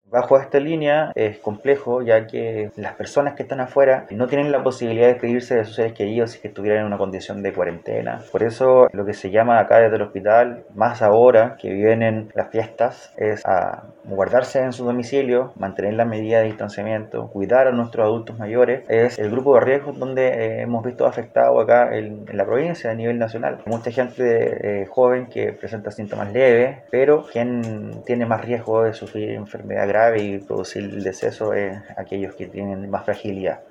Bajo esta línea es complejo ya que las personas que están afuera no tienen la posibilidad de despedirse de sus seres queridos si que estuvieran en una condición de cuarentena. Por eso lo que se llama acá desde el hospital, más ahora que vienen las fiestas, es a guardarse en su domicilio, mantener la medida de distanciamiento, cuidar a nuestros adultos mayores. Es el grupo de riesgo donde hemos visto afectado acá en la provincia a nivel nacional. Mucha gente joven que presenta síntomas leves, pero quien tiene más riesgo de sufrir enfermedad grave y producir el deceso es aquellos que tienen más fragilidad.